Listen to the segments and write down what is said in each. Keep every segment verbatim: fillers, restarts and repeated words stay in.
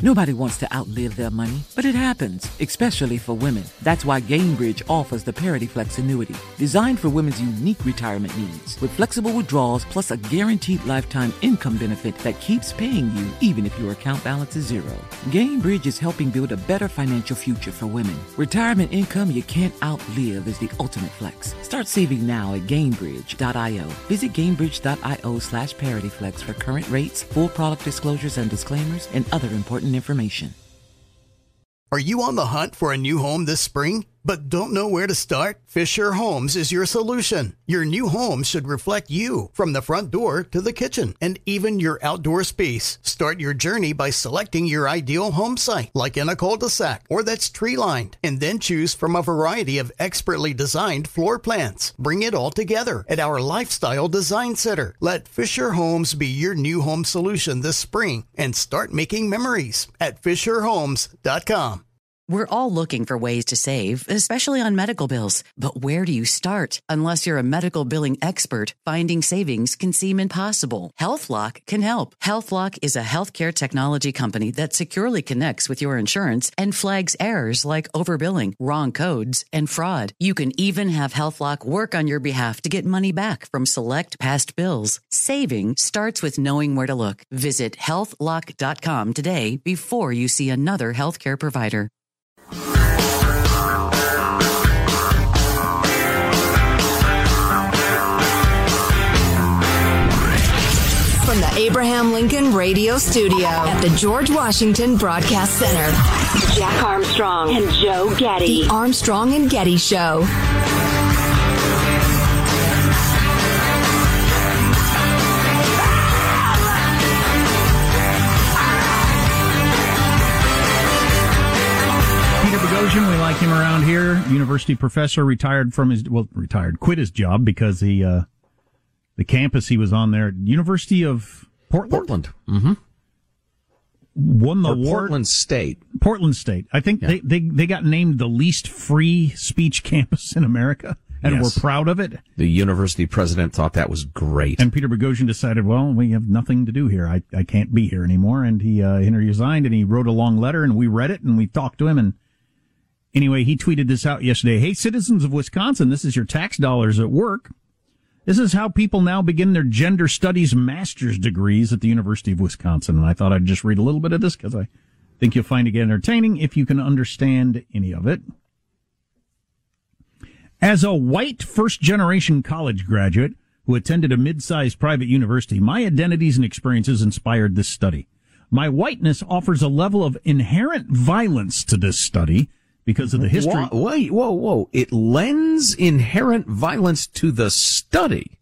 Nobody wants to outlive their money, but it happens, especially for women. That's why Gainbridge offers the Parity Flex annuity, designed for women's unique retirement needs, with flexible withdrawals plus a guaranteed lifetime income benefit that keeps paying you even if your account balance is zero. Gainbridge is helping build a better financial future for women. Retirement income you can't outlive is the ultimate flex. Start saving now at Gainbridge dot io. Visit Gainbridge dot io slash ParityFlex for current rates, full product disclosures and disclaimers, and other important information. Are you on the hunt for a new home this spring, but don't know where to start? Fisher Homes is your solution. Your new home should reflect you, from the front door to the kitchen, and even your outdoor space. Start your journey by selecting your ideal home site, like in a cul-de-sac or that's tree-lined, and then choose from a variety of expertly designed floor plans. Bring it all together at our Lifestyle Design Center. Let Fisher Homes be your new home solution this spring, and start making memories at fisher homes dot com. We're all looking for ways to save, especially on medical bills. But where do you start? Unless you're a medical billing expert, finding savings can seem impossible. HealthLock can help. HealthLock is a healthcare technology company that securely connects with your insurance and flags errors like overbilling, wrong codes, and fraud. You can even have HealthLock work on your behalf to get money back from select past bills. Saving starts with knowing where to look. Visit health lock dot com today before you see another healthcare provider. From the Abraham Lincoln Radio Studio at the George Washington Broadcast Center, Jack Armstrong and Joe Getty. The Armstrong and Getty Show. We like him around here. University professor, retired from his, well, retired, quit his job because he, uh, the campus he was on there, University of Portland? Portland. Mm-hmm. Won the or award. Portland State. Portland State. I think yeah. they, they, they got named the least free speech campus in America, and yes. we're proud of it. The university president thought that was great. And Peter Boghossian decided, well, we have nothing to do here. I, I can't be here anymore. And he, uh, he resigned, and he wrote a long letter, and we read it, and we talked to him, and anyway, he tweeted this out yesterday. Hey, citizens of Wisconsin, this is your tax dollars at work. This is how people now begin their gender studies master's degrees at the University of Wisconsin. And I thought I'd just read a little bit of this because I think you'll find it entertaining if you can understand any of it. As a white first-generation college graduate who attended a mid-sized private university, my identities and experiences inspired this study. My whiteness offers a level of inherent violence to this study because of the history. Whoa, wait, whoa, whoa. It lends inherent violence to the study.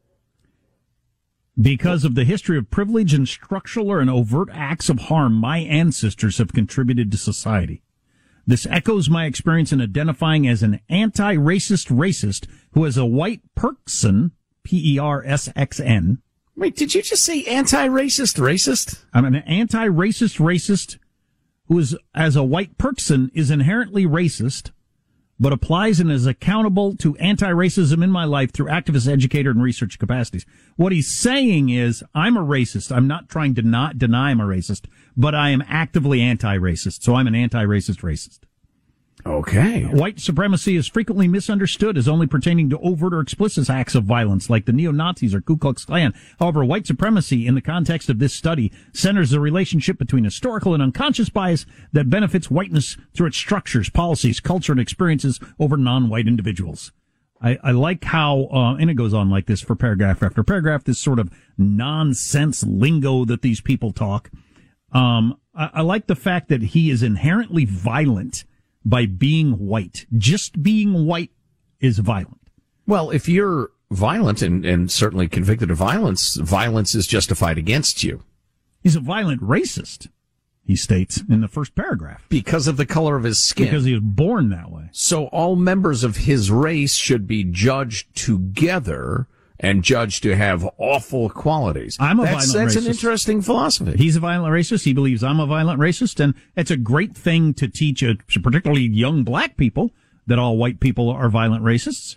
Because of the history of privilege and structural and overt acts of harm my ancestors have contributed to society. This echoes my experience in identifying as an anti-racist racist who is a white person, P E R S X N. Wait, did you just say anti-racist racist? I'm an anti-racist racist who is, as a white person, is inherently racist, but applies and is accountable to anti-racism in my life through activist, educator, and research capacities. What he's saying is, I'm a racist. I'm not trying to not deny I'm a racist, but I am actively anti-racist, so I'm an anti-racist racist. Okay. White supremacy is frequently misunderstood as only pertaining to overt or explicit acts of violence like the neo-Nazis or Ku Klux Klan. However, white supremacy in the context of this study centers the relationship between historical and unconscious bias that benefits whiteness through its structures, policies, culture, and experiences over non-white individuals. I, I like how, uh, and it goes on like this for paragraph after paragraph, this sort of nonsense lingo that these people talk. Um, I, I like the fact that he is inherently violent by being white. Just being white is violent. Well, if you're violent and, and certainly convicted of violence, violence is justified against you. He's a violent racist, he states in the first paragraph. Because of the color of his skin. Because he was born that way. So all members of his race should be judged together and judged to have awful qualities. I'm a that's, violent that's racist. That's an interesting philosophy. He's a violent racist. He believes I'm a violent racist, and it's a great thing to teach, a, particularly young black people, that all white people are violent racists.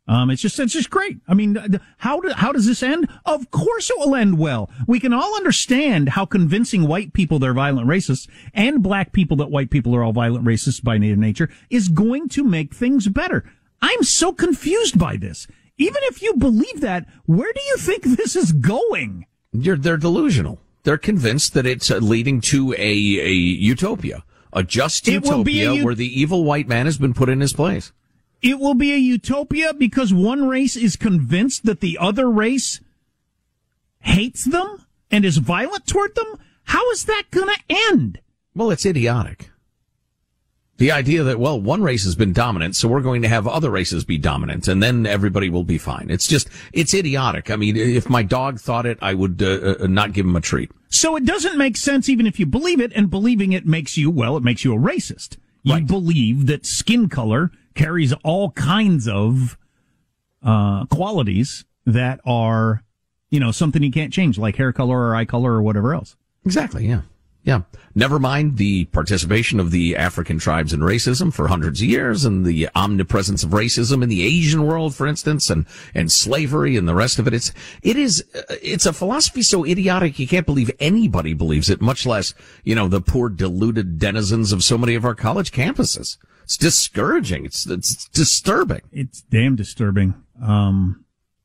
Um, it's just, it's just great. I mean, how do, how does this end? Of course it will end well. We can all understand how convincing white people they're violent racists and black people that white people are all violent racists by nature is going to make things better. I'm so confused by this. Even if you believe that, where do you think this is going? You're, they're delusional. They're convinced that it's uh, leading to a, a utopia, a just It will be utopia a ut- where the evil white man has been put in his place. It will be a utopia because one race is convinced that the other race hates them and is violent toward them. How is that going to end? Well, it's idiotic. The idea that, well, one race has been dominant, so we're going to have other races be dominant, and then everybody will be fine. It's just, it's idiotic. I mean, if my dog thought it, I would uh, uh, not give him a treat. So it doesn't make sense even if you believe it, and believing it makes you, well, it makes you a racist. You Right. believe that skin color carries all kinds of uh qualities that are, you know, something you can't change, like hair color or eye color or whatever else. Exactly, yeah. Yeah. Never mind the participation of the African tribes in racism for hundreds of years and the omnipresence of racism in the Asian world, for instance, and, and slavery and the rest of it. It's, it is, it's a philosophy so idiotic you can't believe anybody believes it, much less, you know, the poor deluded denizens of so many of our college campuses. It's discouraging. It's, it's disturbing. It's damn disturbing. Um,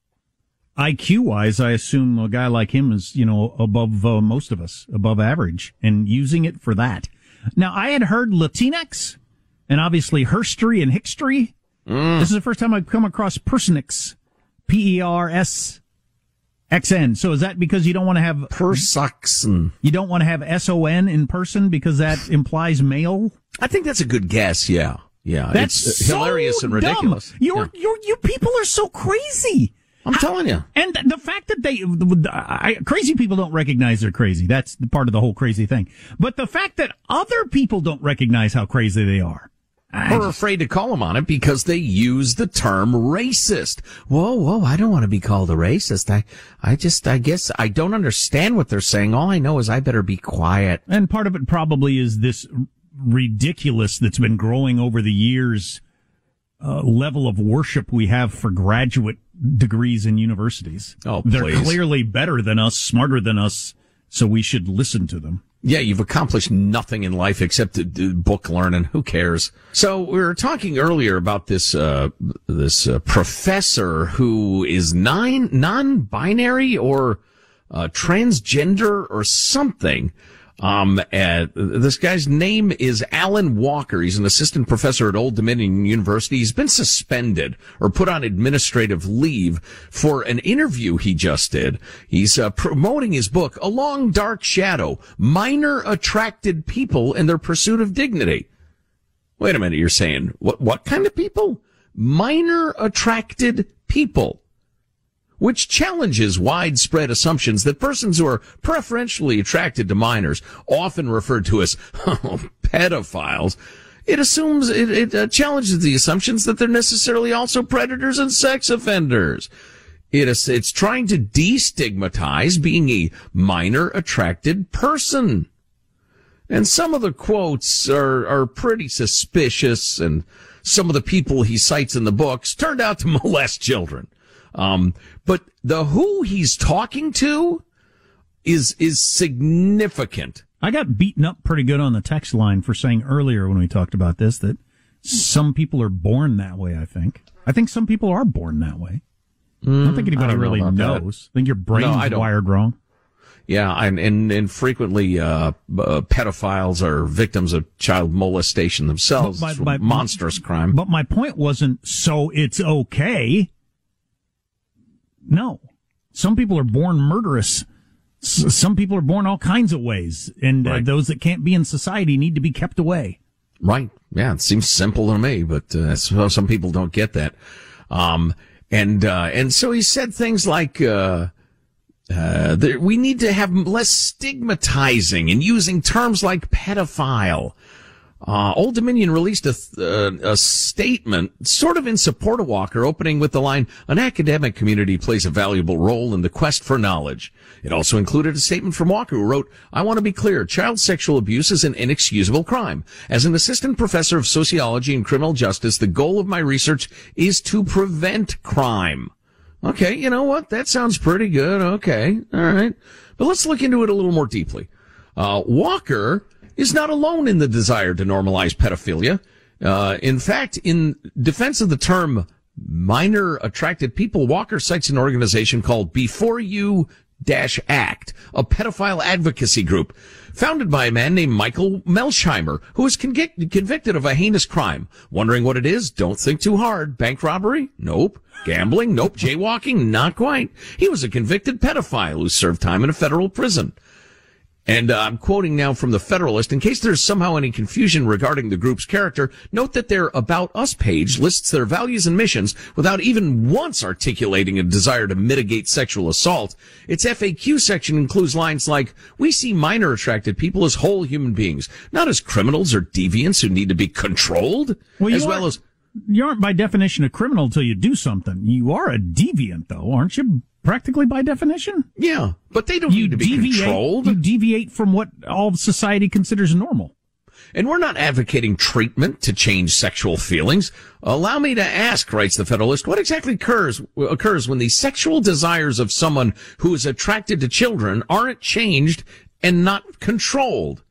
I Q-wise, I assume a guy like him is, you know, above uh, most of us, above average, and using it for that. Now, I had heard Latinx, and obviously herstory and hickstory. Mm. This is the first time I've come across Persnix, P E R S X N. So is that because you don't want to have... Persuxen. You don't want to have S O N in person because that implies male? I think that's a good guess, yeah. Yeah, That's it's so hilarious and ridiculous. Dumb. You're, yeah. you're, you people are so crazy. I'm telling you. And the fact that they, I, crazy people don't recognize they're crazy. That's the part of the whole crazy thing. But the fact that other people don't recognize how crazy they are. Or just, afraid to call them on it because they use the term racist. Whoa, whoa, I don't want to be called a racist. I, I just, I guess I don't understand what they're saying. All I know is I better be quiet. And part of it probably is this ridiculous that's been growing over the years, uh, level of worship we have for graduate degrees in universities. Oh, They're please. clearly better than us, smarter than us, so we should listen to them. Yeah, you've accomplished nothing in life except to do book learning. Who cares? So we were talking earlier about this uh this uh, professor who is nine non-binary or uh, transgender or something. Um, uh, this guy's name is Alan Walker. He's an assistant professor at Old Dominion University. He's been suspended or put on administrative leave for an interview he just did. He's uh, promoting his book, A Long Dark Shadow, Minor Attracted People in Their Pursuit of Dignity. Wait a minute, you're saying, what, what kind of people? Minor attracted people. Which challenges widespread assumptions that persons who are preferentially attracted to minors, often referred to as oh, pedophiles, it assumes, it, it uh, challenges the assumptions that they're necessarily also predators and sex offenders. It is, it's trying to destigmatize being a minor attracted person. And some of the quotes are, are pretty suspicious, and some of the people he cites in the books turned out to molest children. Um, but the who he's talking to is, is significant. I got beaten up pretty good on the text line for saying earlier when we talked about this that some people are born that way, I think. I think some people are born that way. Mm, I don't think anybody I don't really know knows. I think your brain's no, wired wrong. Yeah, and, and, and frequently, uh, uh, pedophiles are victims of child molestation themselves. But it's my, a monstrous crime. But my point wasn't, so it's okay. No. Some people are born murderous. S- some people are born all kinds of ways. And right. uh, those that can't be in society need to be kept away. Right. Yeah, it seems simple to me, but uh, so some people don't get that. Um, and, uh, and so he said things like, uh, uh, there, we need to have less stigmatizing and using terms like pedophile. Uh, Old Dominion released a, uh, a statement sort of in support of Walker, opening with the line, an academic community plays a valuable role in the quest for knowledge. It also included a statement from Walker who wrote, I want to be clear, child sexual abuse is an inexcusable crime. As an assistant professor of sociology and criminal justice, the goal of my research is to prevent crime. Okay, you know what? That sounds pretty good. Okay, all right. But let's look into it a little more deeply. Uh, Walker is not alone in the desire to normalize pedophilia. Uh, in fact, in defense of the term minor attracted people, Walker cites an organization called Before You Act, a pedophile advocacy group founded by a man named Michael Melsheimer, who was convic- convicted of a heinous crime. Wondering what it is? Don't think too hard. Bank robbery? Nope. Gambling? Nope. Jaywalking? Not quite. He was a convicted pedophile who served time in a federal prison. And uh, I'm quoting now from the Federalist. In case there's somehow any confusion regarding the group's character, note that their About Us page lists their values and missions without even once articulating a desire to mitigate sexual assault. Its F A Q section includes lines like, we see minor attracted people as whole human beings, not as criminals or deviants who need to be controlled, well, as well as... You aren't by definition a criminal until you do something. You are a deviant, though, aren't you? Practically by definition? Yeah, but they don't you need to be deviate, controlled. You deviate from what all of society considers normal. And we're not advocating treatment to change sexual feelings. Allow me to ask, writes the Federalist, what exactly occurs, occurs when the sexual desires of someone who is attracted to children aren't changed and not controlled?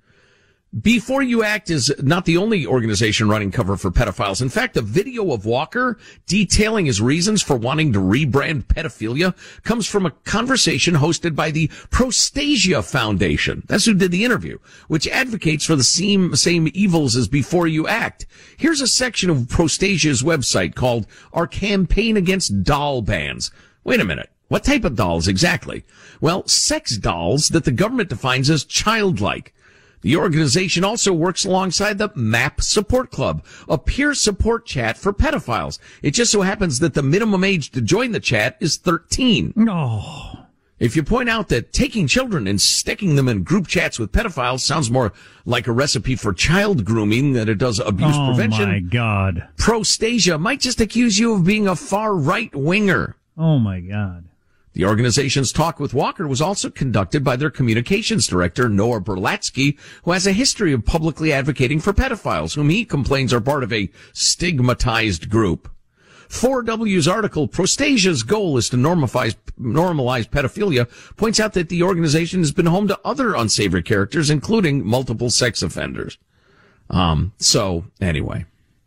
Before You Act is not the only organization running cover for pedophiles. In fact, a video of Walker detailing his reasons for wanting to rebrand pedophilia comes from a conversation hosted by the Prostasia Foundation. That's who did the interview, which advocates for the same, same evils as Before You Act. Here's a section of Prostasia's website called Our Campaign Against Doll Bans. Wait a minute. What type of dolls exactly? Well, sex dolls that the government defines as childlike. The organization also works alongside the MAP Support Club, a peer support chat for pedophiles. It just so happens that the minimum age to join the chat is thirteen. No. If you point out that taking children and sticking them in group chats with pedophiles sounds more like a recipe for child grooming than it does abuse oh prevention. Oh, my God. Prostasia might just accuse you of being a far right winger. Oh, my God. The organization's talk with Walker was also conducted by their communications director, Noah Berlatsky, who has a history of publicly advocating for pedophiles, whom he complains are part of a stigmatized group. four W's article, Prostasia's goal is to normalize, normalize pedophilia, points out that the organization has been home to other unsavory characters, including multiple sex offenders. Um, so, anyway.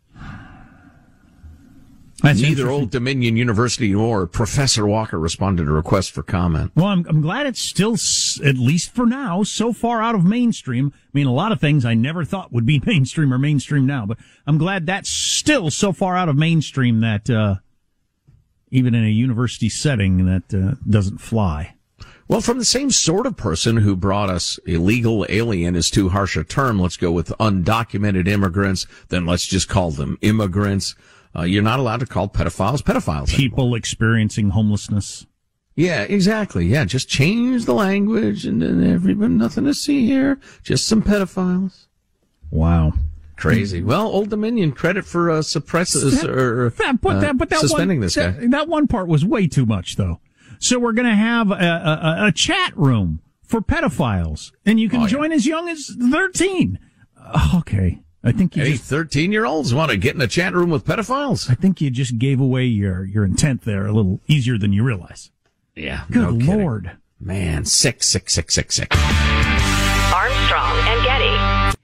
That's Neither Old Dominion University nor Professor Walker responded to requests for comment. Well, I'm, I'm glad it's still, at least for now, so far out of mainstream. I mean, a lot of things I never thought would be mainstream or mainstream now, but I'm glad that's still so far out of mainstream that uh, even in a university setting that uh, doesn't fly. Well, from the same sort of person who brought us illegal alien is too harsh a term. Let's go with undocumented immigrants. Then let's just call them immigrants. Uh, you're not allowed to call pedophiles pedophiles. People anymore. Experiencing homelessness. Yeah, exactly. Yeah, just change the language and then everyone, nothing to see here. Just some pedophiles. Wow. Crazy. Well, Old Dominion, credit for uh, suppresses or that, but that, but that suspending one, this guy. That, that one part was way too much, though. So we're going to have a, a, a chat room for pedophiles, and you can oh, join yeah. as young as thirteen. Okay. I think you hey, just, thirteen-year-olds want to get in a chat room with pedophiles? I think you just gave away your, your intent there a little easier than you realize. Yeah. Good no Lord. Kidding. Man, sick, sick, sick, sick, sick. Armstrong and Getty.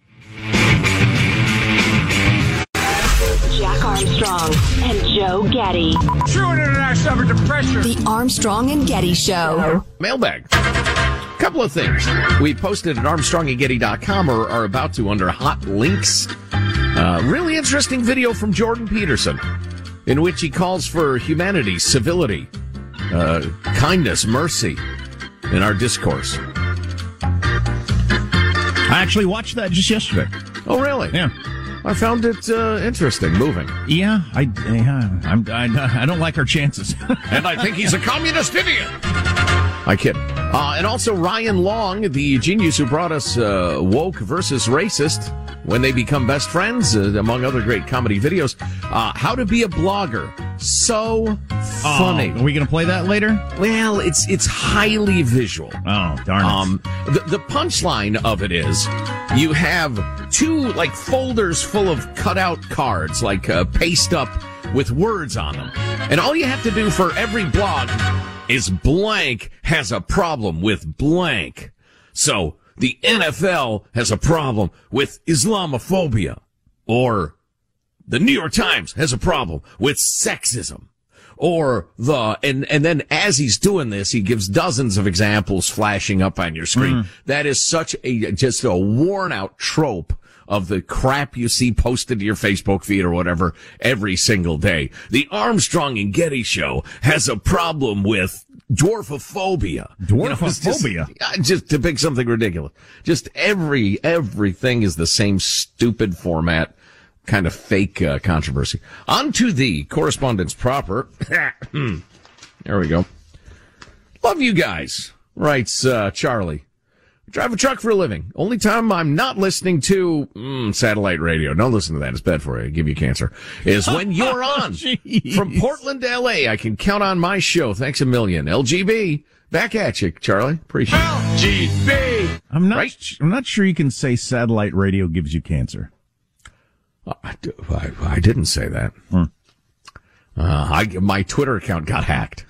Jack Armstrong and Joe Getty. The Armstrong and Getty Show. Mailbag. Couple of things. We posted at armstrong and getty dot com or are about to under hot links. Uh, really interesting video from Jordan Peterson in which he calls for humanity, civility, uh, kindness, mercy in our discourse. I actually watched that just yesterday. Oh, really? Yeah. I found it uh, interesting, moving. Yeah, I, yeah, I'm, I, I don't like our chances. And I think he's a communist idiot. I kid. Uh, and also Ryan Long, the genius who brought us uh, Woke versus Racist, When They Become Best Friends, uh, among other great comedy videos. Uh, How to Be a Blogger. So funny. Oh, are we going to play that later? Well, it's it's highly visual. Oh, darn it. Um, the, the punchline of it is you have two, like, folders full of cutout cards, like uh, paste up with words on them. And all you have to do for every blog is blank has a problem with blank. So the N F L has a problem with Islamophobia, or the New York Times has a problem with sexism, or the, and, and then as he's doing this, he gives dozens of examples flashing up on your screen. Mm. That is such a, just a worn out trope of the crap you see posted to your Facebook feed or whatever every single day. The Armstrong and Getty Show has a problem with dwarfophobia. Dwarfophobia? You know, just, just to pick something ridiculous. Just every, everything is the same stupid format, kind of fake uh, controversy. On to the correspondence proper. There we go. Love you guys, writes uh, Charlie. Drive a truck for a living. Only time I'm not listening to mm, satellite radio. Don't listen to that. It's bad for you. It'll give you cancer. Is when you're on. From Portland to L A, I can count on my show. Thanks a million. L G B. Back at you, Charlie. Appreciate it. L G B. I'm not, right? I'm not sure you can say satellite radio gives you cancer. Uh, I, I, I didn't say that. Hmm. Uh, I, my Twitter account got hacked.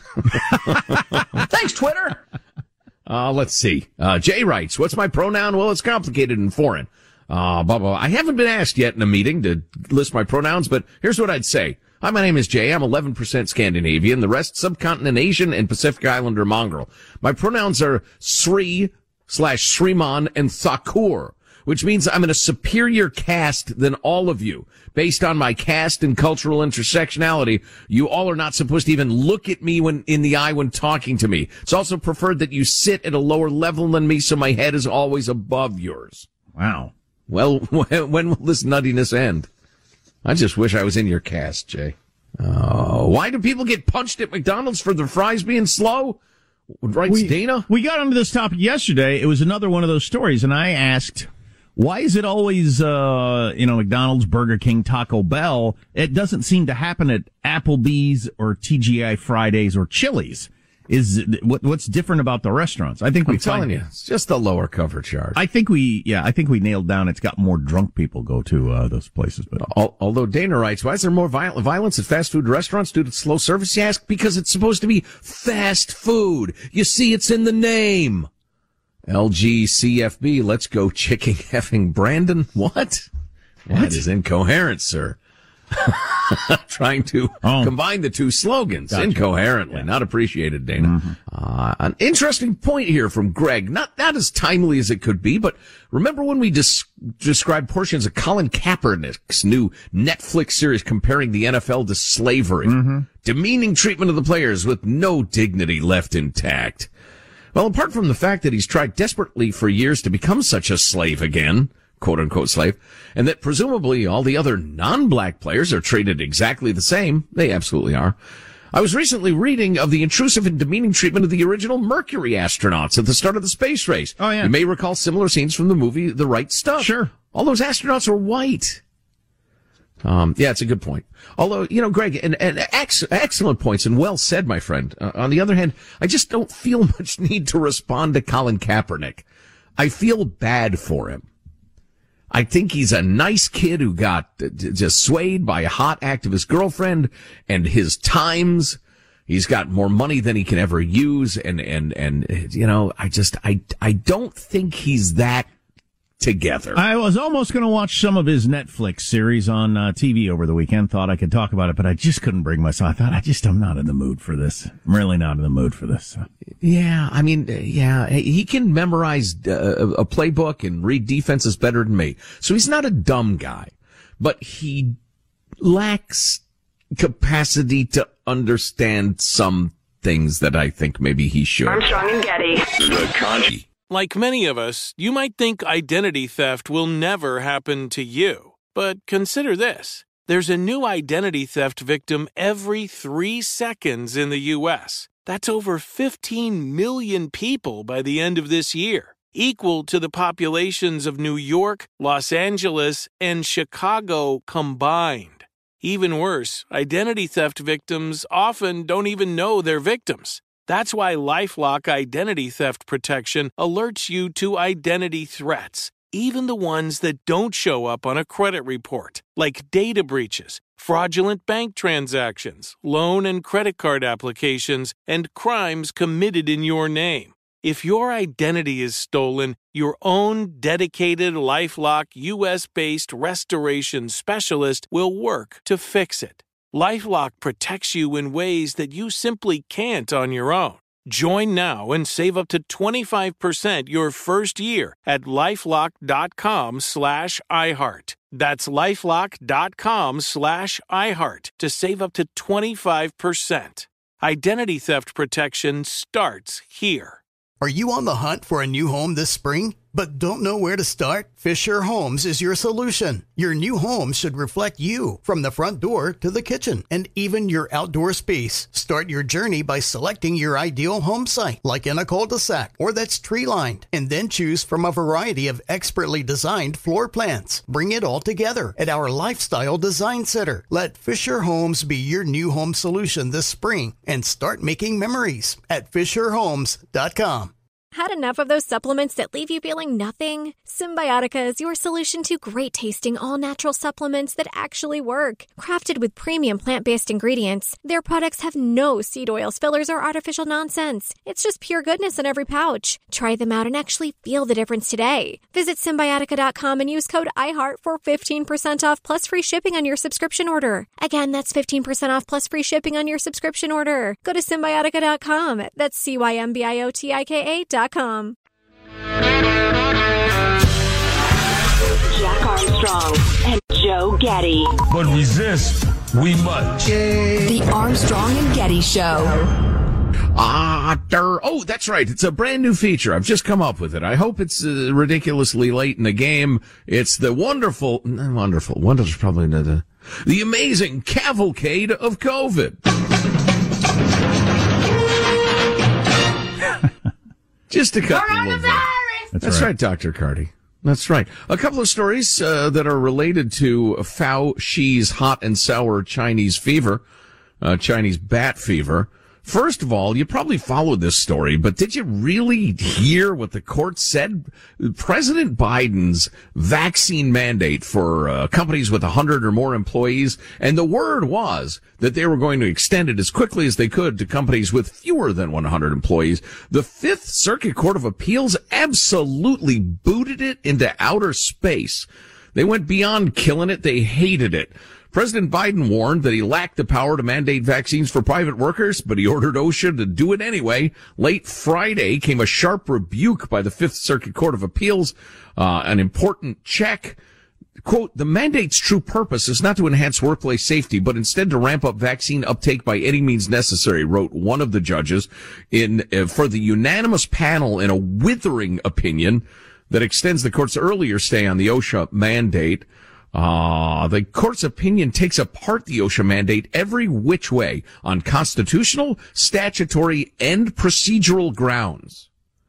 Thanks, Twitter. Uh, let's see. Uh, Jay writes, what's my pronoun? Well, it's complicated and foreign. Uh, blah, blah. I haven't been asked yet in a meeting to list my pronouns, but here's what I'd say. Hi, my name is Jay. I'm eleven percent Scandinavian, the rest subcontinent Asian and Pacific Islander mongrel. My pronouns are Sri slash Sriman and Thakur, which means I'm in a superior caste than all of you. Based on my caste and cultural intersectionality, you all are not supposed to even look at me when in the eye when talking to me. It's also preferred that you sit at a lower level than me, so my head is always above yours. Wow. Well, when will this nuttiness end? I just wish I was in your caste, Jay. Uh, why do people get punched at McDonald's for their fries being slow? Writes we, Dana. We got onto this topic yesterday. It was another one of those stories, and I asked, why is it always, uh, you know, McDonald's, Burger King, Taco Bell? It doesn't seem to happen at Applebee's or T G I Fridays or Chili's. Is what, what's different about the restaurants? I think we I'm telling find, you, it's just the lower cover charge. I think we, yeah, I think we nailed down. It's got more drunk people go to uh, those places. But although Dana writes, why is there more violence at fast food restaurants due to slow service? You ask, because it's supposed to be fast food. You see, it's in the name. L G C F B, let's go chicking effing Brandon. What? What? That is incoherent, sir. Trying to oh. combine the two slogans gotcha. incoherently. Yeah. Not appreciated, Dana. Mm-hmm. Uh, an interesting point here from Greg. Not, not as timely as it could be, but remember when we dis- described portions of Colin Kaepernick's new Netflix series comparing the N F L to slavery? Mm-hmm. Demeaning treatment of the players with no dignity left intact. Well, apart from the fact that he's tried desperately for years to become such a slave again, quote-unquote slave, and that presumably all the other non-black players are treated exactly the same. They absolutely are. I was recently reading of the intrusive and demeaning treatment of the original Mercury astronauts at the start of the space race. Oh, yeah. You may recall similar scenes from the movie The Right Stuff. Sure. All those astronauts were white. Um, yeah, it's a good point. Although, you know, Greg, and, and ex- excellent points and well said, my friend. Uh, on the other hand, I just don't feel much need to respond to Colin Kaepernick. I feel bad for him. I think he's a nice kid who got uh, just swayed by a hot activist girlfriend and his times. He's got more money than he can ever use. And, and, and, you know, I just, I, I don't think he's that together. I was almost going to watch some of his Netflix series on uh, T V over the weekend. Thought I could talk about it, but I just couldn't bring myself. I thought, I just, I'm not in the mood for this. I'm really not in the mood for this. Yeah, I mean, yeah, he can memorize uh, a playbook and read defenses better than me. So he's not a dumb guy, but he lacks capacity to understand some things that I think maybe he should. Armstrong and Getty. The Connie. Like many of us, you might think identity theft will never happen to you. But consider this. There's a new identity theft victim every three seconds in the U S That's over fifteen million people by the end of this year, equal to the populations of New York, Los Angeles, and Chicago combined. Even worse, identity theft victims often don't even know they're victims. That's why LifeLock Identity Theft Protection alerts you to identity threats, even the ones that don't show up on a credit report, like data breaches, fraudulent bank transactions, loan and credit card applications, and crimes committed in your name. If your identity is stolen, your own dedicated LifeLock U S-based restoration specialist will work to fix it. LifeLock protects you in ways that you simply can't on your own. Join now and save up to twenty-five percent your first year at LifeLock.com slash iHeart. That's LifeLock.com slash iHeart to save up to twenty-five percent. Identity theft protection starts here. Are you on the hunt for a new home this spring, but don't know where to start? Fisher Homes is your solution. Your new home should reflect you, from the front door to the kitchen, and even your outdoor space. Start your journey by selecting your ideal home site, like in a cul-de-sac or that's tree-lined, and then choose from a variety of expertly designed floor plans. Bring it all together at our Lifestyle Design Center. Let Fisher Homes be your new home solution this spring and start making memories at fisher homes dot com. Had enough of those supplements that leave you feeling nothing? Symbiotica is your solution to great-tasting, all-natural supplements that actually work. Crafted with premium plant-based ingredients, their products have no seed oils, fillers, or artificial nonsense. It's just pure goodness in every pouch. Try them out and actually feel the difference today. Visit Symbiotica dot com and use code iHeart for fifteen percent off plus free shipping on your subscription order. Again, that's fifteen percent off plus free shipping on your subscription order. Go to Symbiotica dot com. That's C Y M B I O T I K A dot com. Jack Armstrong and Joe Getty. But resist, we must. The Armstrong and Getty Show. Ah, der. Oh, that's right. It's a brand new feature. I've just come up with it. I hope it's uh, ridiculously late in the game. It's the wonderful, wonderful, wonderful, probably not the, the amazing cavalcade of COVID. Just a couple of... Uh, that's that's right. right, Doctor Carty. That's right. A couple of stories uh, that are related to Fauci's hot and sour Chinese fever, uh, Chinese bat fever. First of all, you probably followed this story, but did you really hear what the court said? President Biden's vaccine mandate for uh, companies with one hundred or more employees, and the word was that they were going to extend it as quickly as they could to companies with fewer than one hundred employees. The Fifth Circuit Court of Appeals absolutely booted it into outer space. They went beyond killing it. They hated it. President Biden warned that he lacked the power to mandate vaccines for private workers, but he ordered OSHA to do it anyway. Late Friday came a sharp rebuke by the Fifth Circuit Court of Appeals, uh, an important check. Quote, the mandate's true purpose is not to enhance workplace safety, but instead to ramp up vaccine uptake by any means necessary, wrote one of the judges in uh, for the unanimous panel in a withering opinion that extends the court's earlier stay on the OSHA mandate. Ah, uh, the court's opinion takes apart the OSHA mandate every which way on constitutional, statutory, and procedural grounds.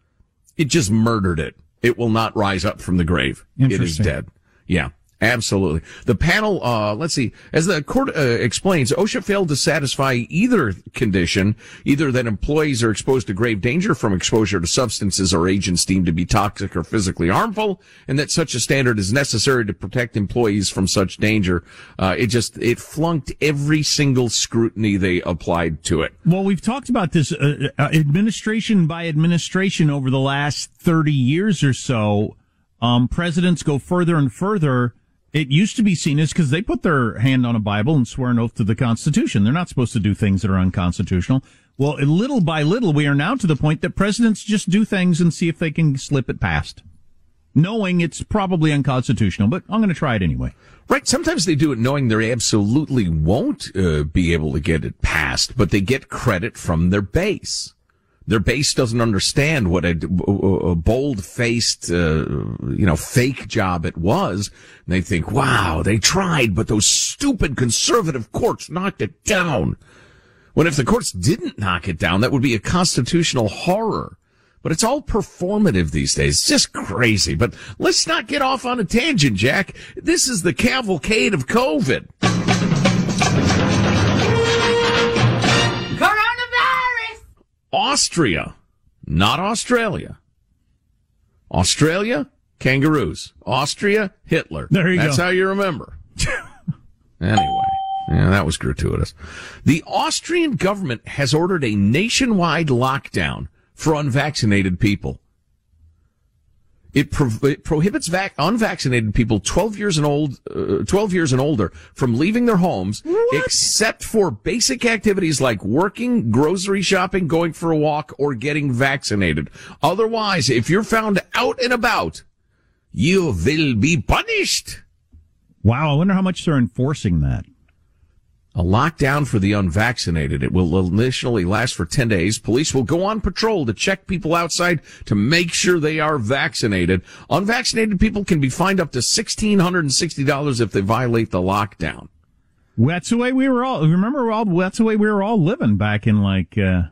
It just murdered it. It will not rise up from the grave. It is dead. Yeah. Absolutely. The panel, uh, let's see, as the court uh, explains, OSHA failed to satisfy either condition, either that employees are exposed to grave danger from exposure to substances or agents deemed to be toxic or physically harmful, and that such a standard is necessary to protect employees from such danger. Uh, it just, it flunked every single scrutiny they applied to it. Well, we've talked about this uh, uh, administration by administration over the last thirty years or so. Um, presidents go further and further. It used to be seen as because they put their hand on a Bible and swear an oath to the Constitution. They're not supposed to do things that are unconstitutional. Well, little by little, we are now to the point that presidents just do things and see if they can slip it past, knowing it's probably unconstitutional, but I'm going to try it anyway. Right. Sometimes they do it knowing they absolutely won't uh, be able to get it passed, but they get credit from their base. Their base doesn't understand what a, a bold-faced, uh, you know, fake job it was. And they think, wow, they tried, but those stupid conservative courts knocked it down. When if the courts didn't knock it down, that would be a constitutional horror. But it's all performative these days. It's just crazy. But let's not get off on a tangent, Jack. This is the cavalcade of COVID. Coronavirus! Austria, not Australia. Australia, kangaroos. Austria, Hitler. There you That's go. how you remember. Anyway, yeah, that was gratuitous. The Austrian government has ordered a nationwide lockdown for unvaccinated people. It, pro- it prohibits vac- unvaccinated people twelve years and old, uh, twelve years and older from leaving their homes, what? except for basic activities like working, grocery shopping, going for a walk, or getting vaccinated. Otherwise, if you're found out and about, you will be punished. Wow, I wonder how much they're enforcing that. A lockdown for the unvaccinated. It will initially last for ten days. Police will go on patrol to check people outside to make sure they are vaccinated. Unvaccinated people can be fined up to one thousand six hundred sixty dollars if they violate the lockdown. That's the way we were all, remember, all, that's the way we were all living back in like, uh,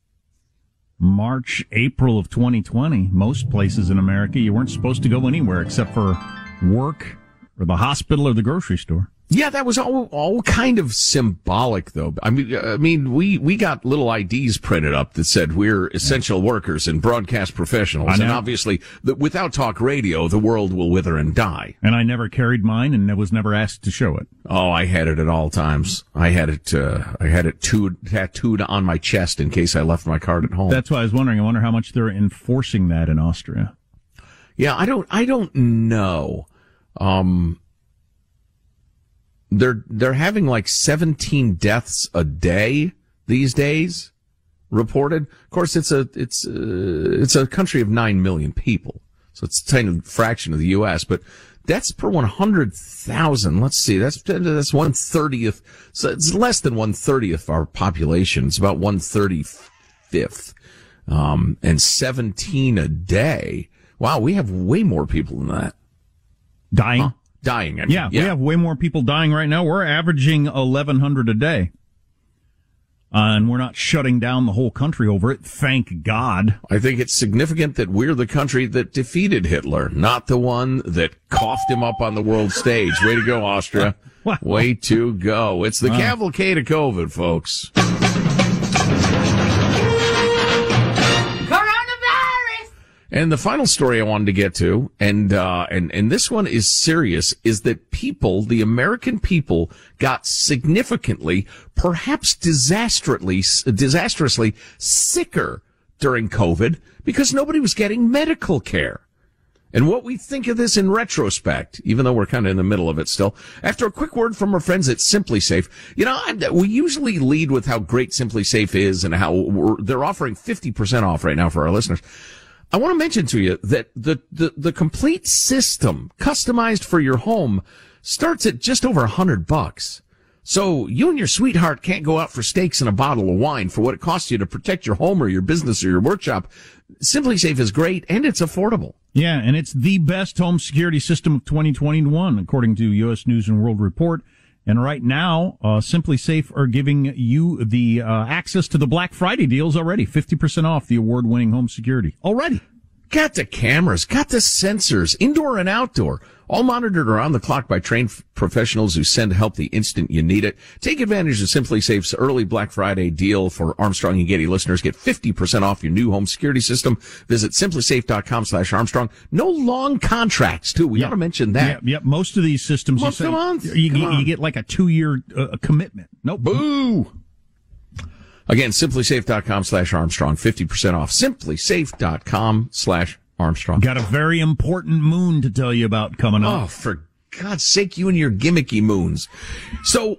March, April of twenty twenty. Most places in America, you weren't supposed to go anywhere except for work or the hospital or the grocery store. Yeah, that was all all kind of symbolic, though. I mean, I mean, we we got little I Ds printed up that said we're essential workers and broadcast professionals, and obviously, the, without talk radio, the world will wither and die. And I never carried mine, and I was never asked to show it. Oh, I had it at all times. I had it. Uh, I had it tattooed, tattooed on my chest in case I left my card at home. That's why I was wondering. I wonder how much they're enforcing that in Austria. Yeah, I don't. I don't know. Um. They're, they're having like seventeen deaths a day these days reported. Of course, it's a, it's, uh, it's a country of nine million people. So it's a tiny fraction of the U S, but deaths per one hundred thousand. Let's see. That's, that's one thirtieth. So it's less than one thirtieth of our population. It's about one thirty-fifth. Um, and seventeen a day. Wow. We have way more people than that. Dying. Huh? Dying, I mean. Yeah, yeah, we have way more people dying right now. We're averaging eleven hundred a day. Uh, and we're not shutting down the whole country over it, thank God. I think it's significant that we're the country that defeated Hitler, not the one that coughed him up on the world stage. Way to go, Austria. Wow. Way to go. It's the wow. cavalcade of COVID, folks. And the final story I wanted to get to, and, uh, and, and this one is serious, is that people, the American people, got significantly, perhaps disastrously, disastrously sicker during COVID because nobody was getting medical care. And what we think of this in retrospect, even though we're kind of in the middle of it still, after a quick word from our friends at Simply Safe, you know, we usually lead with how great Simply Safe is and how we're, they're offering fifty percent off right now for our listeners. I want to mention to you that the, the, the complete system customized for your home starts at just over a hundred bucks. So you and your sweetheart can't go out for steaks and a bottle of wine for what it costs you to protect your home or your business or your workshop. Simply Safe is great and it's affordable. Yeah, and it's the best home security system of twenty twenty-one, according to U S News and World Report. And right now, uh, Simply Safe are giving you the uh, access to the Black Friday deals already. fifty percent off the award-winning home security. Already. Got the cameras, got the sensors, indoor and outdoor, all monitored around the clock by trained f- professionals who send help the instant you need it. Take advantage of Simply Safe's early Black Friday deal for Armstrong and Getty listeners. Get fifty percent off your new home security system. Visit simplysafe.com slash Armstrong. No long contracts, too. We yep. ought to mention that. Yep, yep. Most of these systems, month you, say, to month. you, Come you, on. you get like a two-year uh, commitment. Nope. Boo! Again, simplysafe.com slash Armstrong. fifty percent off. simplysafe.com slash Armstrong. Got a very important moon to tell you about coming up. Oh, for God's sake, you and your gimmicky moons. So,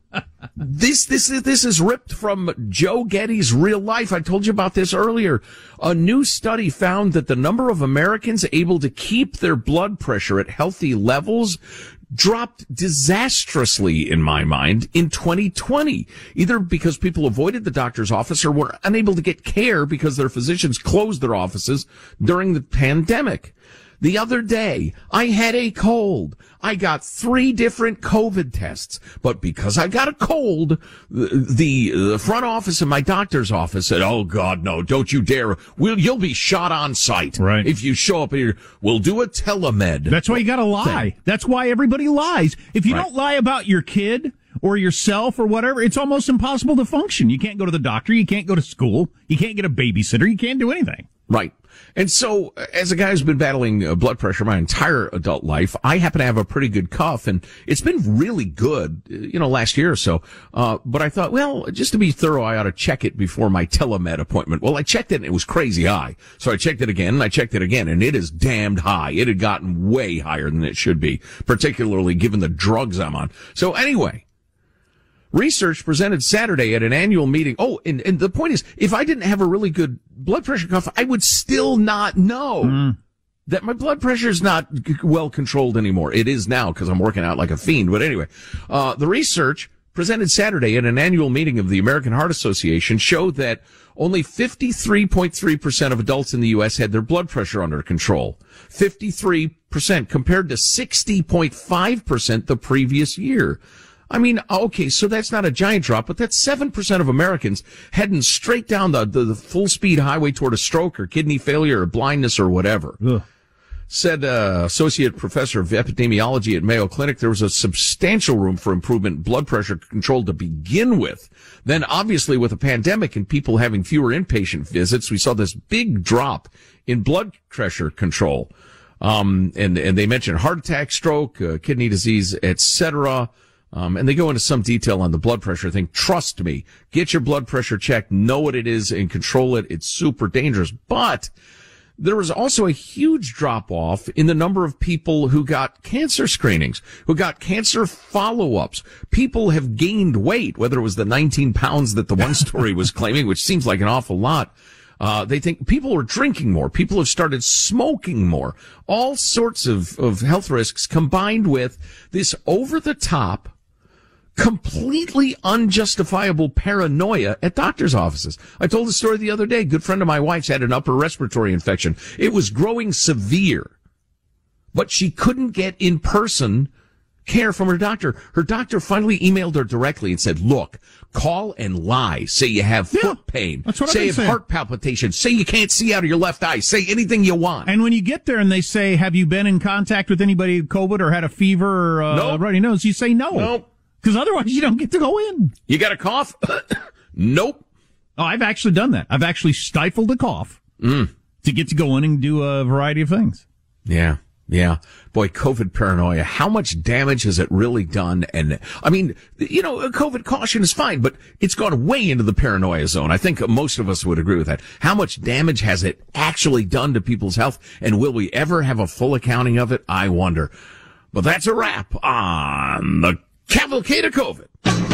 this, this, this is ripped from Joe Getty's real life. I told you about this earlier. A new study found that the number of Americans able to keep their blood pressure at healthy levels dropped disastrously, in my mind, in twenty twenty, either because people avoided the doctor's office or were unable to get care because their physicians closed their offices during the pandemic. The other day, I had a cold. I got three different COVID tests, but because I got a cold, the, the front office of my doctor's office said, "Oh God, no, don't you dare. We'll, you'll be shot on site. Right. If you show up here, we'll do a telemed." That's why you gotta lie. Thing. That's why everybody lies. If you right. don't lie about your kid or yourself or whatever, it's almost impossible to function. You can't go to the doctor. You can't go to school. You can't get a babysitter. You can't do anything. Right. And so, as a guy who's been battling uh, blood pressure my entire adult life, I happen to have a pretty good cough, and it's been really good, you know, last year or so. Uh, but I thought, well, just to be thorough, I ought to check it before my telemed appointment. Well, I checked it, and it was crazy high. So I checked it again, and I checked it again, and it is damned high. It had gotten way higher than it should be, particularly given the drugs I'm on. So anyway, research presented Saturday at an annual meeting. Oh, and, and the point is, if I didn't have a really good blood pressure cuff, I would still not know mm. that my blood pressure is not well controlled anymore. It is now because I'm working out like a fiend. But anyway, uh, the research presented Saturday at an annual meeting of the American Heart Association showed that only fifty-three point three percent of adults in the U S had their blood pressure under control. fifty-three percent compared to sixty point five percent the previous year. I mean, okay, so that's not a giant drop, but that's seven percent of Americans heading straight down the, the, the full-speed highway toward a stroke or kidney failure or blindness or whatever. Ugh. Said uh, Associate Professor of Epidemiology at Mayo Clinic, there was a substantial room for improvement in blood pressure control to begin with. Then, obviously, with a pandemic and people having fewer inpatient visits, we saw this big drop in blood pressure control. Um, and, and they mentioned heart attack, stroke, uh, kidney disease, et cetera. Um, and they go into some detail on the blood pressure thing. Trust me, get your blood pressure checked, know what it is, and control it. It's super dangerous. But there was also a huge drop-off in the number of people who got cancer screenings, who got cancer follow-ups. People have gained weight, whether it was the nineteen pounds that the one story was claiming, which seems like an awful lot. Uh, they think people are drinking more. People have started smoking more. All sorts of, of health risks combined with this over-the-top, completely unjustifiable paranoia at doctor's offices. I told the story the other day. A good friend of my wife's had an upper respiratory infection. It was growing severe, but she couldn't get in-person care from her doctor. Her doctor finally emailed her directly and said, look, call and lie. Say you have yeah, foot pain. That's what say you have saying. Heart palpitations. Say you can't see out of your left eye. Say anything you want. And when you get there and they say, have you been in contact with anybody with COVID or had a fever or uh, nope. runny nose, you say no. Nope. Because otherwise you don't get to go in. You got a cough? Nope. Oh, I've actually done that. I've actually stifled a cough mm. to get to go in and do a variety of things. Yeah. Yeah. Boy, COVID paranoia. How much damage has it really done? And I mean, you know, COVID caution is fine, but it's gone way into the paranoia zone. I think most of us would agree with that. How much damage has it actually done to people's health? And will we ever have a full accounting of it? I wonder. But that's a wrap on the Cavalcade of COVID.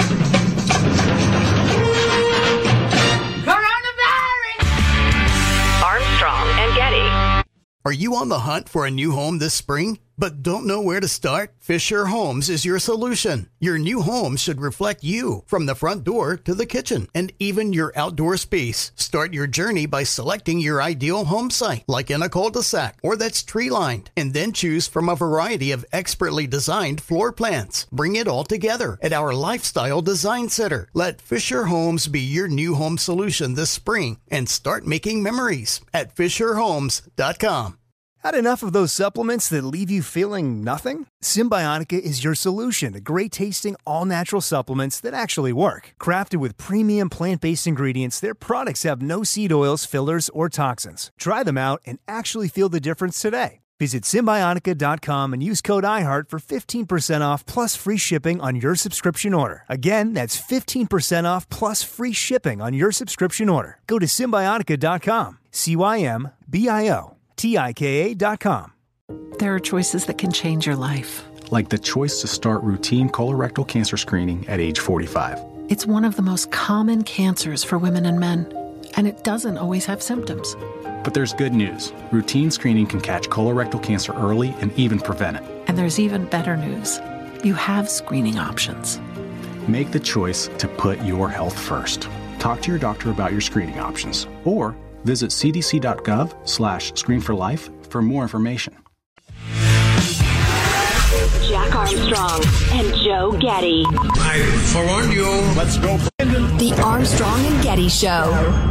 Coronavirus! Armstrong and Getty. Are you on the hunt for a new home this spring, but don't know where to start? Fisher Homes is your solution. Your new home should reflect you, from the front door to the kitchen, and even your outdoor space. Start your journey by selecting your ideal home site, like in a cul-de-sac or that's tree-lined, and then choose from a variety of expertly designed floor plans. Bring it all together at our Lifestyle Design Center. Let Fisher Homes be your new home solution this spring and start making memories at fisher homes dot com. Had enough of those supplements that leave you feeling nothing? Symbiotica is your solution to great-tasting, all-natural supplements that actually work. Crafted with premium plant-based ingredients, their products have no seed oils, fillers, or toxins. Try them out and actually feel the difference today. Visit Symbiotica dot com and use code iHeart for fifteen percent off plus free shipping on your subscription order. Again, that's fifteen percent off plus free shipping on your subscription order. Go to Symbiotica dot com. C Y M B I O T I K A dot com. There are choices that can change your life. Like the choice to start routine colorectal cancer screening at age forty-five. It's one of the most common cancers for women and men, and it doesn't always have symptoms. But there's good news. Routine screening can catch colorectal cancer early and even prevent it. And there's even better news. You have screening options. Make the choice to put your health first. Talk to your doctor about your screening options, or visit cdc.gov slash screen for life for more information. Armstrong and Joe Getty. I forewarn you. Let's go. The Armstrong and Getty Show.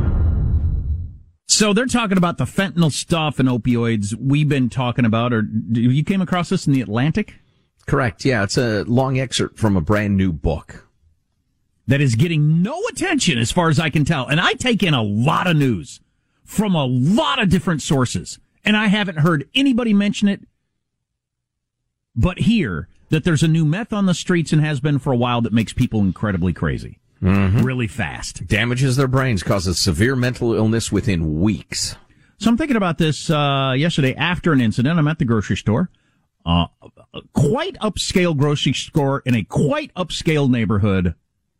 So they're talking about the fentanyl stuff and opioids we've been talking about, or you came across this in the Atlantic? Correct. Yeah, it's a long excerpt from a brand new book that is getting no attention as far as I can tell. And I take in a lot of news from a lot of different sources, and I haven't heard anybody mention it but hear that there's a new meth on the streets and has been for a while that makes people incredibly crazy. Mm-hmm. Really fast. Damages their brains, causes severe mental illness within weeks. So I'm thinking about this uh yesterday after an incident. I'm at the grocery store. Uh quite upscale grocery store in a quite upscale neighborhood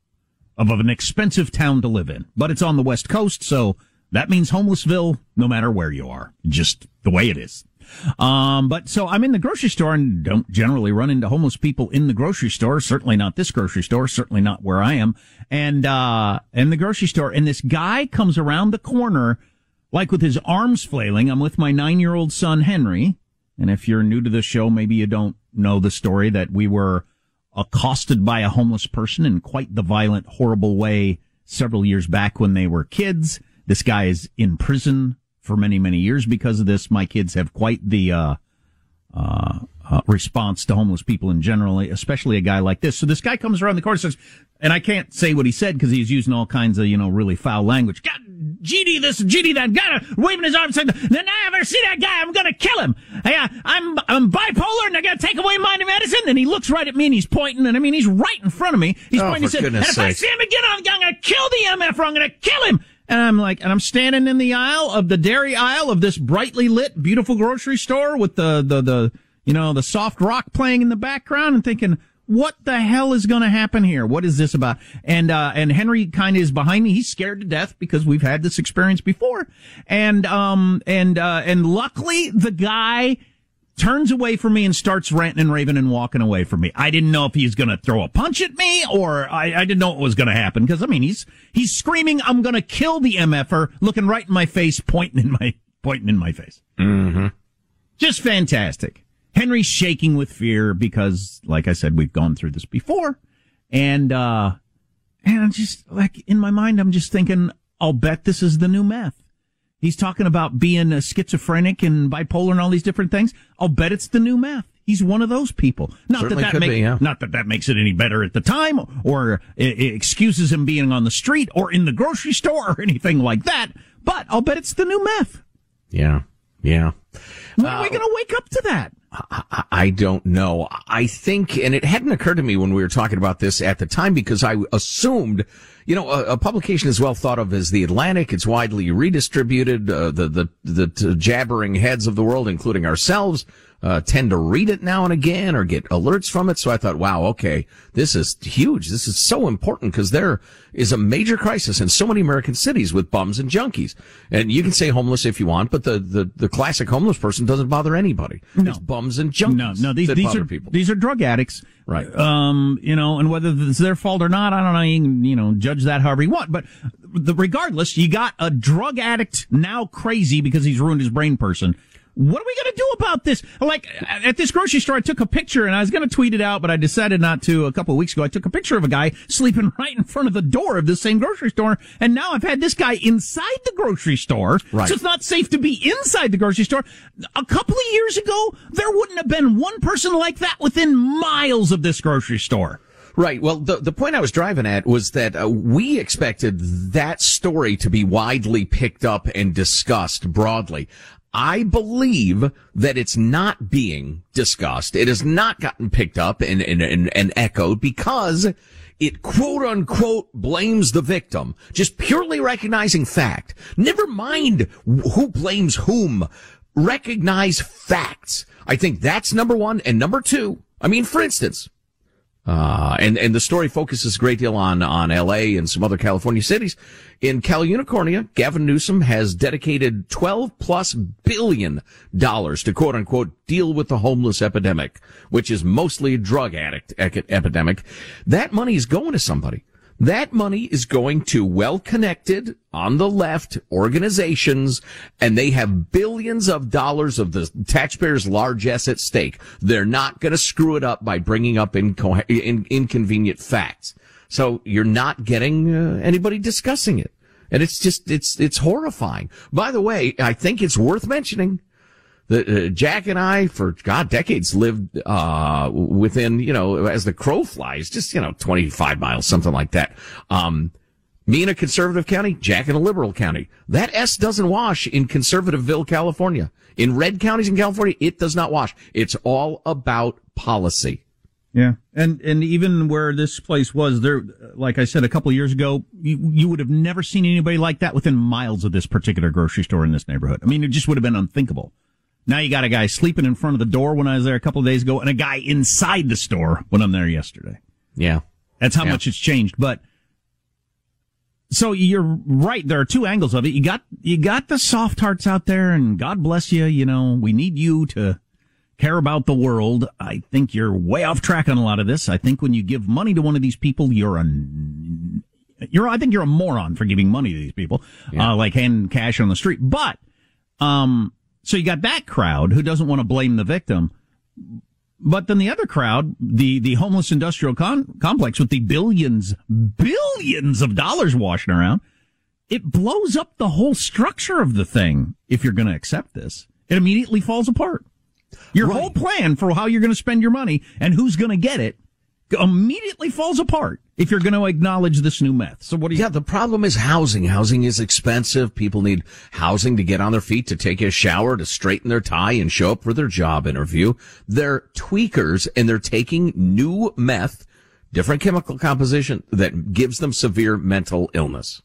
of, of an expensive town to live in. But it's on the West Coast, so that means homelessville no matter where you are. Just the way it is. Um, but so I'm in the grocery store and don't generally run into homeless people in the grocery store. Certainly not this grocery store. Certainly not where I am. And, uh, in the grocery store, and this guy comes around the corner, like with his arms flailing. I'm with my nine-year-old son, Henry. And if you're new to the show, maybe you don't know the story that we were accosted by a homeless person in quite the violent, horrible way several years back when they were kids. This guy is in prison for many, many years because of this. My kids have quite the uh, uh, uh response to homeless people in general, especially a guy like this. So this guy comes around the corner and says, and I can't say what he said because he's using all kinds of, you know, really foul language. God, G D this, G D that, got waving his arms, saying, then I ever see that guy, I'm gonna kill him. Hey, I, I'm I'm bipolar and I gotta take away my medicine. And he looks right at me and he's pointing, and I mean, he's right in front of me. He's oh, pointing, he said, and if sake. I see him again, I'm, I'm gonna kill the M F or I'm gonna kill him. And I'm like, and I'm standing in the aisle of the dairy aisle of this brightly lit, beautiful grocery store with the, the, the, you know, the soft rock playing in the background and thinking, what the hell is going to happen here? What is this about? And, uh, and Henry kind of is behind me. He's scared to death because we've had this experience before. And, um, and, uh, and luckily the guy turns away from me and starts ranting and raving and walking away from me. I didn't know if he's going to throw a punch at me or I, I didn't know what was going to happen because, I mean, he's, he's screaming, I'm going to kill the M F er, looking right in my face, pointing in my, pointing in my face. Mm-hmm. Just fantastic. Henry's shaking with fear because, like I said, we've gone through this before. And, uh, and I'm just like, in my mind, I'm just thinking, I'll bet this is the new meth. He's talking about being a schizophrenic and bipolar and all these different things. I'll bet it's the new meth. He's one of those people. Not Certainly that that makes, be, yeah. not that that makes it any better at the time or it, it excuses him being on the street or in the grocery store or anything like that. But I'll bet it's the new meth. Yeah. Yeah. When uh, are we going to wake up to that? I, I don't know. I think, and it hadn't occurred to me when we were talking about this at the time because I assumed, you know, a, a publication is well thought of as The Atlantic. It's widely redistributed. Uh, the, the, the, the jabbering heads of the world, including ourselves, uh, tend to read it now and again or get alerts from it. So I thought, wow, okay, this is huge. This is so important because there is a major crisis in so many American cities with bums and junkies. And you can say homeless if you want, but the, the, the classic homeless person doesn't bother anybody. No. It's bums and junkies. No, no, these, that these bother are, people. these are drug addicts. Right. Um, you know, and whether it's their fault or not, I don't know. You can, you know, judge that however you want. But the, regardless, you got a drug addict now crazy because he's ruined his brain person. What are we going to do about this? Like, at this grocery store, I took a picture, and I was going to tweet it out, but I decided not to a couple of weeks ago. I took a picture of a guy sleeping right in front of the door of the same grocery store, and now I've had this guy inside the grocery store, right. So it's not safe to be inside the grocery store. A couple of years ago, there wouldn't have been one person like that within miles of this grocery store. Right. Well, the the point I was driving at was that uh, we expected that story to be widely picked up and discussed broadly. I believe that it's not being discussed. It has not gotten picked up and, and, and, and echoed because it quote unquote blames the victim. Just purely recognizing fact. Never mind who blames whom. Recognize facts. I think that's number one. And number two, I mean, for instance, Uh, and, and the story focuses a great deal on, on L A and some other California cities. In Cal Unicornia, Gavin Newsom has dedicated twelve plus billion dollars to quote unquote deal with the homeless epidemic, which is mostly a drug addict ec- epidemic. That money is going to somebody. That money is going to well-connected, on the left, organizations, and they have billions of dollars of the taxpayers' largesse at stake. They're not going to screw it up by bringing up inco- in- inconvenient facts. So you're not getting uh, anybody discussing it. And it's just, it's, it's horrifying. By the way, I think it's worth mentioning that uh, Jack and I, for, God, decades lived, uh, within, you know, as the crow flies, just, you know, twenty-five miles, something like that. Um, me in a conservative county, Jack in a liberal county. That S doesn't wash in Conservativeville, California. In red counties in California, it does not wash. It's all about policy. Yeah. And, and even where this place was there, like I said, a couple of years ago, you, you would have never seen anybody like that within miles of this particular grocery store in this neighborhood. I mean, it just would have been unthinkable. Now you got a guy sleeping in front of the door when I was there a couple of days ago, and a guy inside the store when I'm there yesterday. Yeah. That's how yeah. much it's changed. But, so you're right, there are two angles of it. You got, you got the soft hearts out there, and God bless you, you know, we need you to care about the world. I think you're way off track on a lot of this. I think when you give money to one of these people, you're a, you're, I think you're a moron for giving money to these people, yeah. uh, like handing cash on the street. But, um, so you got that crowd who doesn't want to blame the victim. But then the other crowd, the, the homeless industrial con- complex with the billions, billions of dollars washing around, it blows up the whole structure of the thing. If you're going to accept this, it immediately falls apart. Your right. whole plan for how you're going to spend your money and who's going to get it immediately falls apart if you're going to acknowledge this new meth. So what do you... Yeah, the problem is housing. Housing is expensive. People need housing to get on their feet, to take a shower, to straighten their tie and show up for their job interview. They're tweakers, and they're taking new meth, different chemical composition that gives them severe mental illness.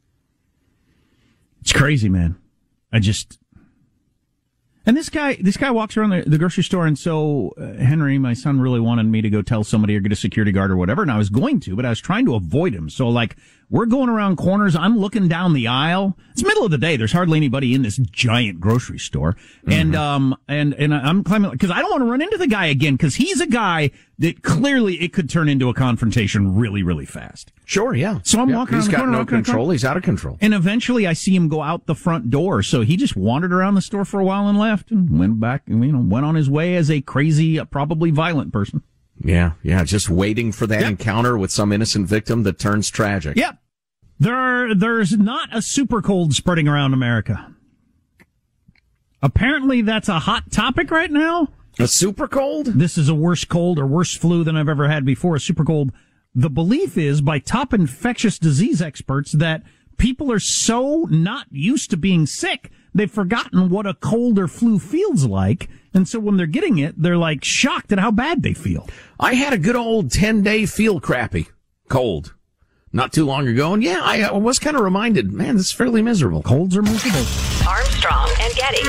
It's crazy, man. I just... And this guy, this guy walks around the, the grocery store, and so uh, Henry, my son, really wanted me to go tell somebody or get a security guard or whatever, and I was going to, but I was trying to avoid him. So, like, we're going around corners, I'm looking down the aisle. It's middle of the day, there's hardly anybody in this giant grocery store, mm-hmm. and um, and and I'm climbing because I don't want to run into the guy again because he's a guy that clearly it could turn into a confrontation really, really fast. Sure, yeah. So I'm yeah, walking around the corner. He's got no control. Corner. He's out of control. And eventually I see him go out the front door. So he just wandered around the store for a while and left and went back and, you know, went on his way as a crazy, uh, probably violent person. Yeah, yeah. Just waiting for that yep. encounter with some innocent victim that turns tragic. Yep. There are, there's not a super cold spreading around America. Apparently that's a hot topic right now. A super cold? This is a worse cold or worse flu than I've ever had before, a super cold. The belief is by top infectious disease experts that people are so not used to being sick, they've forgotten what a cold or flu feels like. And so when they're getting it, they're like shocked at how bad they feel. I had a good old ten-day feel crappy cold not too long ago. And yeah, I, I was kind of reminded, man, this is fairly miserable. Colds are miserable. Armstrong and Getty.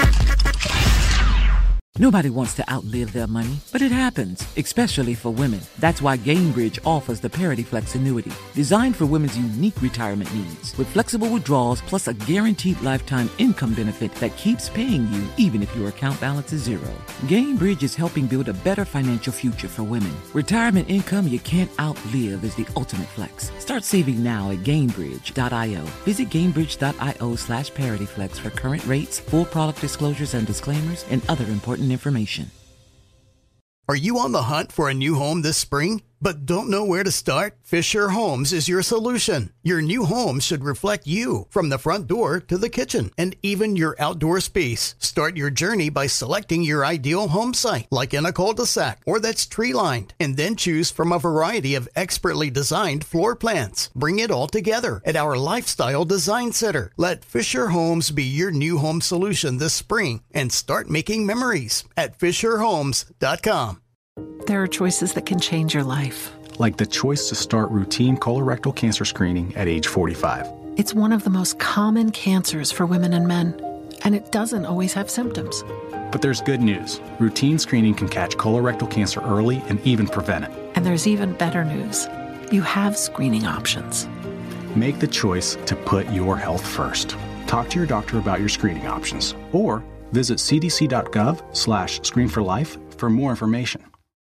Nobody wants to outlive their money, but it happens, especially for women. That's why Gainbridge offers the Parity Flex annuity, designed for women's unique retirement needs, with flexible withdrawals plus a guaranteed lifetime income benefit that keeps paying you even if your account balance is zero. Gainbridge is helping build a better financial future for women. Retirement income you can't outlive is the ultimate flex. Start saving now at Gainbridge dot io. Visit Gainbridge dot io slash ParityFlex for current rates, full product disclosures and disclaimers, and other important information. Are you on the hunt for a new home this spring, but don't know where to start? Fisher Homes is your solution. Your new home should reflect you, from the front door to the kitchen, and even your outdoor space. Start your journey by selecting your ideal home site, like in a cul-de-sac or that's tree-lined, and then choose from a variety of expertly designed floor plans. Bring it all together at our Lifestyle Design Center. Let Fisher Homes be your new home solution this spring and start making memories at Fisher Homes dot com. There are choices that can change your life. Like the choice to start routine colorectal cancer screening at age forty-five. It's one of the most common cancers for women and men, and it doesn't always have symptoms. But there's good news. Routine screening can catch colorectal cancer early and even prevent it. And there's even better news. You have screening options. Make the choice to put your health first. Talk to your doctor about your screening options, or visit cdc.gov slash screen for life for more information.